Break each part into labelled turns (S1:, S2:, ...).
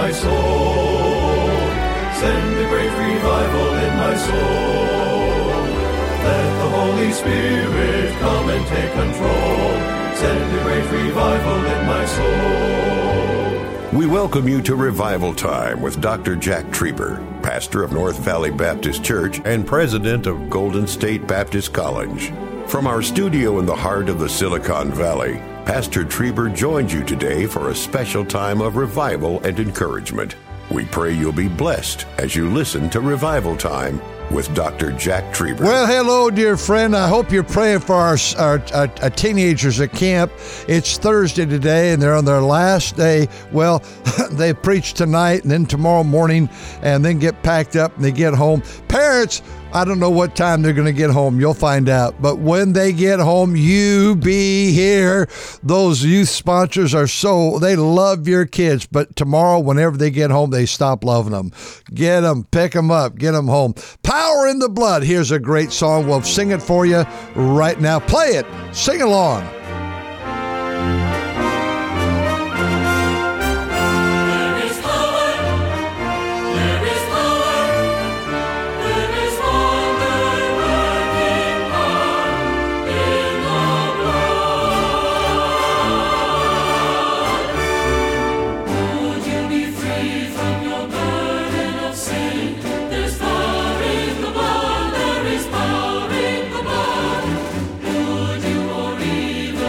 S1: my soul. Send a great revival in my soul. Let the Holy Spirit come and take control. Send a great revival in my soul.
S2: We welcome you to Revival Time with Dr. Jack Trieber, pastor of North Valley Baptist Church and president of Golden State Baptist College. From our studio in the heart of the Silicon Valley, Pastor Trieber joins you today for a special time of revival and encouragement. We pray you'll be blessed as you listen to Revival Time with Dr. Jack Trieber.
S3: Well, hello, dear friend. I hope you're praying for our teenagers at camp. It's Thursday today, and they're on their last day. Well, they preach tonight and then tomorrow morning, and then get packed up and they get home. Parents, I don't know what time they're going to get home. You'll find out. But when they get home, you be here. Those youth sponsors they love your kids. But tomorrow, whenever they get home, they stop loving them. Get them, pick them up, get them home. Power in the Blood. Here's a great song. We'll sing it for you right now. Play it. Sing along.
S4: Would you or even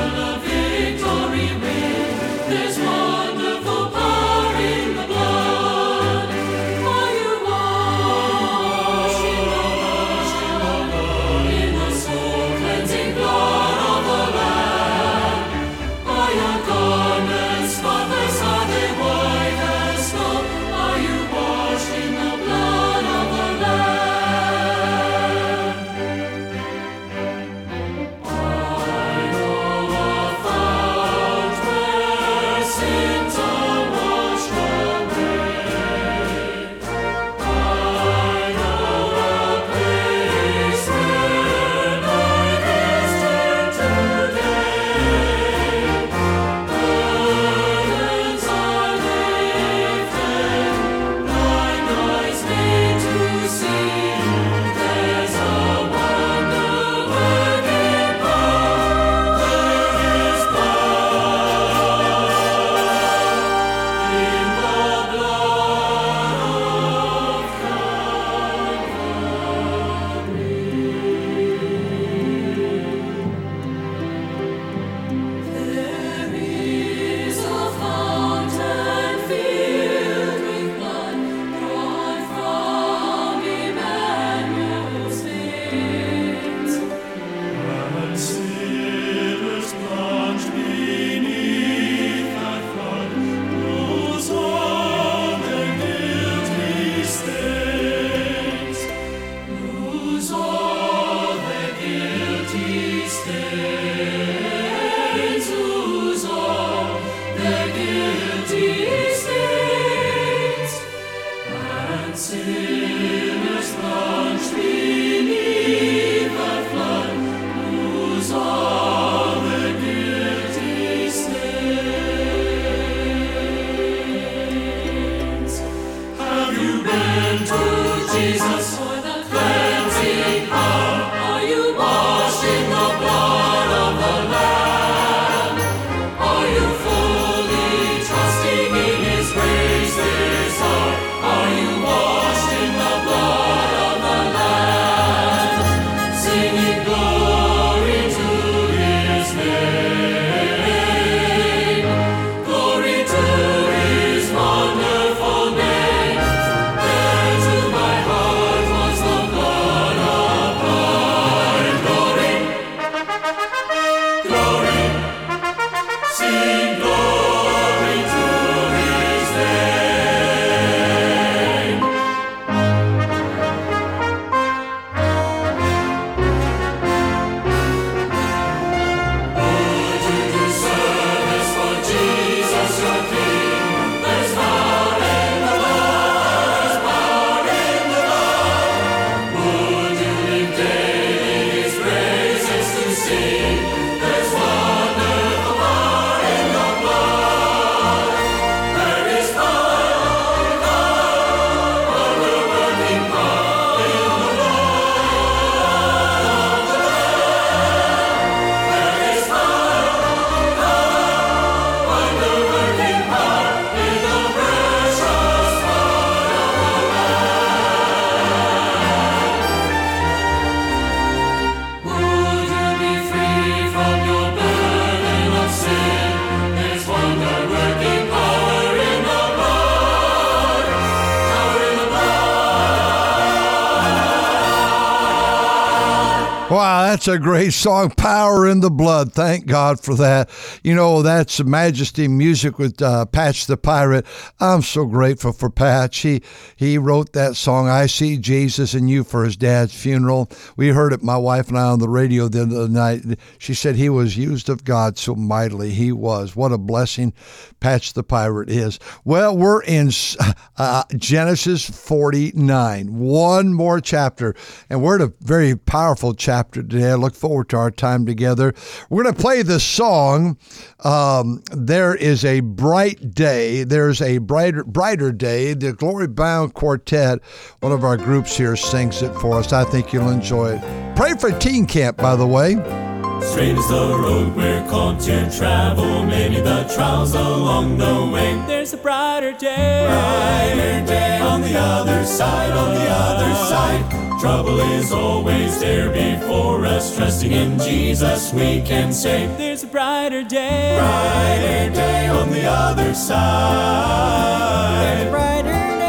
S3: Wow, that's a great song, Power in the Blood. Thank God for that. You know, that's Majesty Music with Patch the Pirate. I'm so grateful for Patch. He wrote that song, I See Jesus in You, for his dad's funeral. We heard it, my wife and I, on the radio the other night. She said he was used of God so mightily. He was. What a blessing Patch the Pirate is. Well, we're in Genesis 49. One more chapter, and we're in a very powerful chapter today. I look forward to our time together. We're going to play the song, There Is a Bright Day. There's a brighter day. The Glory Bound Quartet, one of our groups here, sings it for us. I think you'll enjoy it. Pray for Teen Camp, by the way.
S1: Straight is the road we're called to travel, many the trials along the way.
S4: There's a brighter day
S1: On the other side, on the other side. Trouble is always there before us. Trusting in Jesus we can say,
S4: there's a brighter day
S1: on the other side.
S4: There's a brighter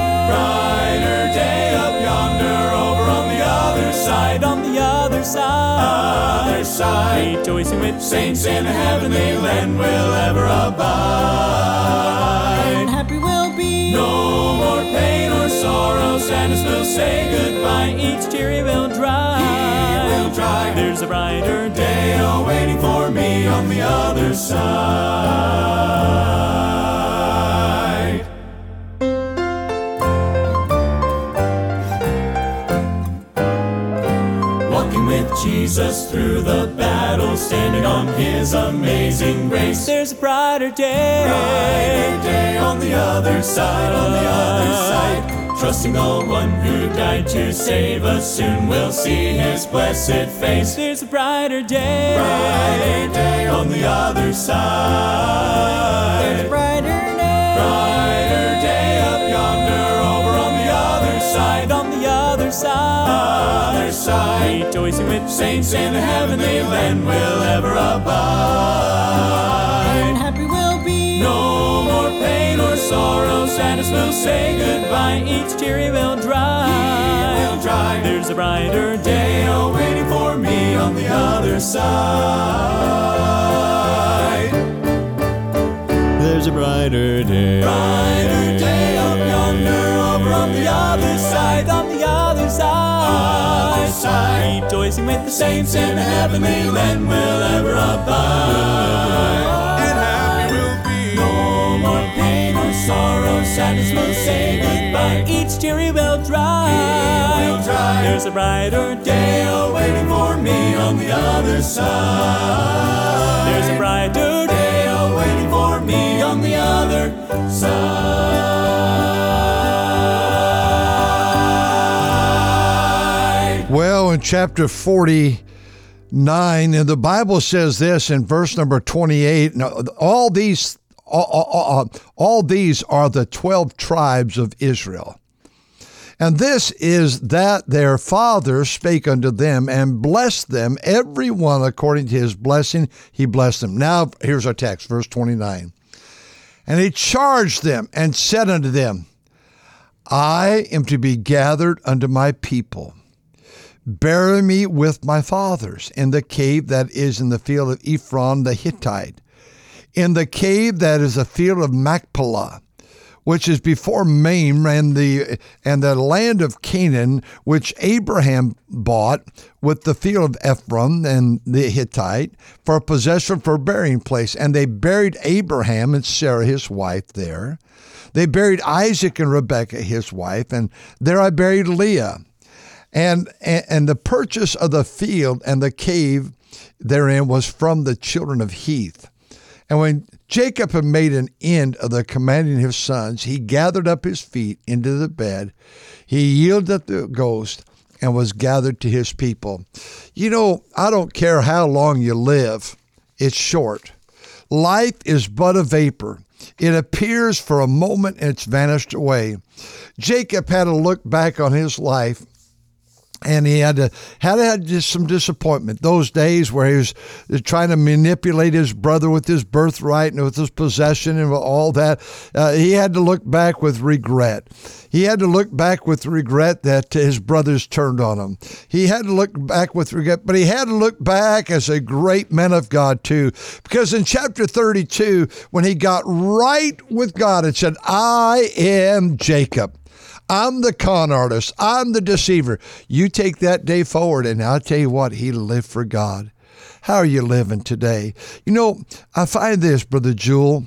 S1: day up yonder, over on the other side.
S4: on the other side.
S1: Other side.
S4: Rejoicing with
S1: Saints in a heavenly land will ever abide.
S4: and happy we'll be.
S1: No more pain or sorrow, sadness will say goodbye.
S4: Each tear will dry.
S1: He will dry.
S4: There's a brighter day.
S1: Day awaiting for me on the other side. Walking with Jesus through the battle, standing on his amazing grace.
S4: There's a brighter day.
S1: Brighter day on the other side, on the other side. Trusting the one who died to save us, soon we'll see his blessed face.
S4: There's a brighter day.
S1: Brighter day on the other side.
S4: There's a brighter
S1: Brighter day up yonder, over on the other side.
S4: on the other side.
S1: Other side.
S4: Rejoicing with
S1: Saints in the heavenly land will ever abide.
S4: and happy we'll be.
S1: No more pain or sorrow, sadness will say goodbye.
S4: Each tear will dry.
S1: He will dry.
S4: There's a brighter day.
S1: Day awaiting for me on the other side.
S4: There's a brighter day.
S1: Brighter day up yonder, over on the other side.
S4: on the other side.
S1: Other side.
S4: Rejoicing with the
S1: Saints in the heavenly land will ever abide. And happy will be. No more pain or sorrow, sadness will say goodbye.
S4: Each tear will dry.
S1: He will dry.
S4: There's a brighter day.
S1: Day awaiting for me on the other side.
S4: There's a brighter day.
S1: Day awaiting for me on the other side.
S3: Well, in chapter 49, and the Bible says this in verse number 28, now, all these are the 12 tribes of Israel. And this is that their father spake unto them and blessed them, every one according to his blessing, he blessed them. Now, here's our text, verse 29. And he charged them and said unto them, I am to be gathered unto my people. Bury me with my fathers in the cave that is in the field of Ephron the Hittite, in the cave that is the field of Machpelah, which is before Mamre, and the land of Canaan, which Abraham bought with the field of Ephron and the Hittite for a possession, for a burying place. And they buried Abraham and Sarah his wife there. They buried Isaac and Rebekah his wife, and there I buried Leah. And the purchase of the field and the cave therein was from the children of Heth. And when Jacob had made an end of the commanding his sons, he gathered up his feet into the bed. He yielded up the ghost and was gathered to his people. You know, I don't care how long you live, it's short. Life is but a vapor. It appears for a moment and it's vanished away. Jacob had to look back on his life And he had just some disappointment. Those days where he was trying to manipulate his brother with his birthright and with his possession and all that, he had to look back with regret. He had to look back with regret that his brothers turned on him. He had to look back with regret, but he had to look back as a great man of God too. Because in chapter 32, when he got right with God, it said, I am Jacob. I'm the con artist. I'm the deceiver. You take that day forward, and I'll tell you what, he lived for God. How are you living today? You know, I find this, Brother Jewel,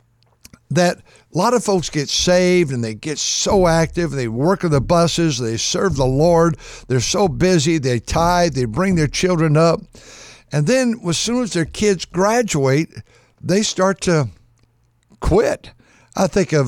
S3: that a lot of folks get saved and they get so active. They work on the buses. They serve the Lord. They're so busy. They tithe. They bring their children up. And then as soon as their kids graduate, they start to quit. I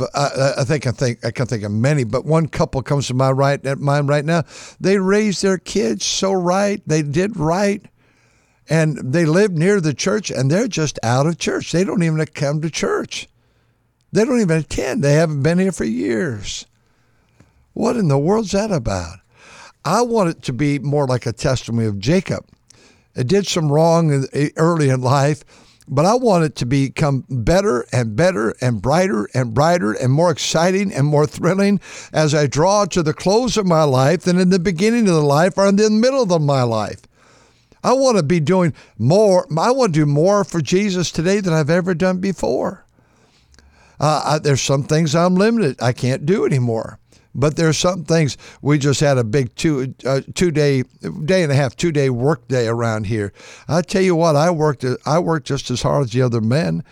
S3: can think of many, but one couple comes to my mind right now. They raised their kids so right. They did right. And they live near the church, and they're just out of church. They don't even come to church. They don't even attend. They haven't been here for years. What in the world's that about? I want it to be more like a testimony of Jacob. It did some wrong early in life, but I want it to become better and better and brighter and more exciting and more thrilling as I draw to the close of my life than in the beginning of the life or in the middle of my life. I want to be doing more. I want to do more for Jesus today than I've ever done before. There's some things I'm limited. I can't do anymore. But there's some things. We just had a big two-day work day around here. I tell you what, I worked just as hard as the other men.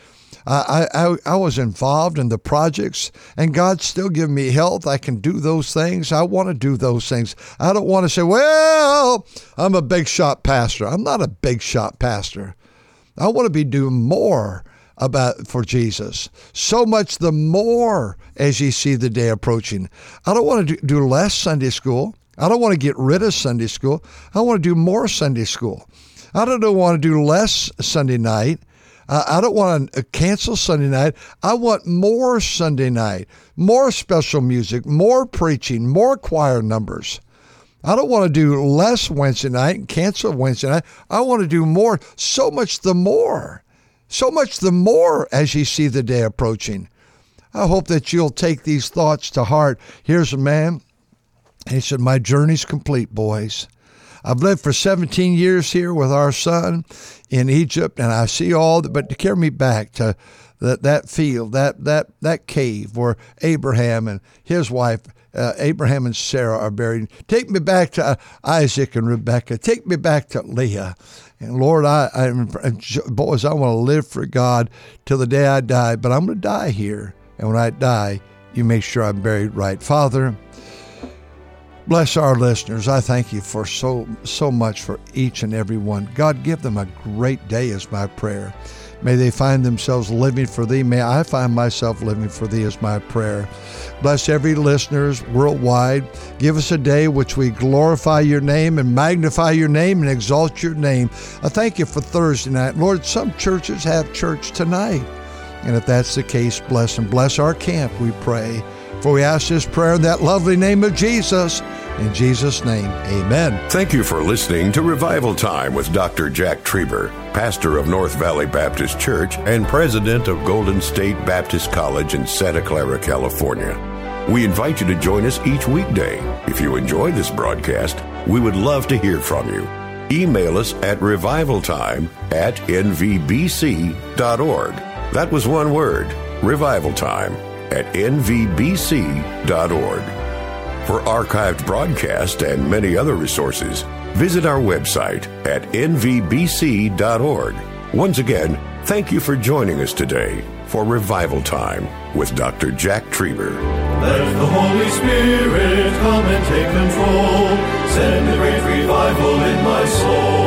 S3: I was involved in the projects, and God's still giving me health. I can do those things. I want to do those things. I don't want to say, well, I'm a big shot pastor. I'm not a big shot pastor. I want to be doing more for Jesus. So much the more as you see the day approaching. I don't want to do less Sunday school. I don't want to get rid of Sunday school. I want to do more Sunday school. I don't want to do less Sunday night. I don't want to cancel Sunday night. I want more Sunday night, more special music, more preaching, more choir numbers. I don't want to do less Wednesday night and cancel Wednesday night. I want to do more. So much the more. So much the more as you see the day approaching. I hope that you'll take these thoughts to heart. Here's a man. He said, my journey's complete, boys. I've lived for 17 years here with our son in Egypt, and I see all that, but to carry me back to that field, that cave where Abraham and his wife, Abraham and Sarah are buried. Take me back to Isaac and Rebekah. Take me back to Leah. And Lord, boys, I want to live for God till the day I die, but I'm going to die here. And when I die, you make sure I'm buried right. Father, bless our listeners. I thank you for so much for each and every one. God, give them a great day is my prayer. May they find themselves living for thee. May I find myself living for thee is my prayer. Bless every listeners worldwide. Give us a day which we glorify your name and magnify your name and exalt your name. I thank you for Thursday night. Lord, some churches have church tonight. And if that's the case, bless them. Bless our camp, we pray. For we ask this prayer in that lovely name of Jesus. In Jesus' name, amen.
S2: Thank you for listening to Revival Time with Dr. Jack Trieber, pastor of North Valley Baptist Church and president of Golden State Baptist College in Santa Clara, California. We invite you to join us each weekday. If you enjoy this broadcast, we would love to hear from you. Email us at revivaltime@nvbc.org. That was one word, revivaltime@nvbc.org. For archived broadcasts and many other resources, visit our website at nvbc.org. Once again, thank you for joining us today for Revival Time with Dr. Jack Trieber.
S1: Let the Holy Spirit come and take control. Send a great revival in my soul.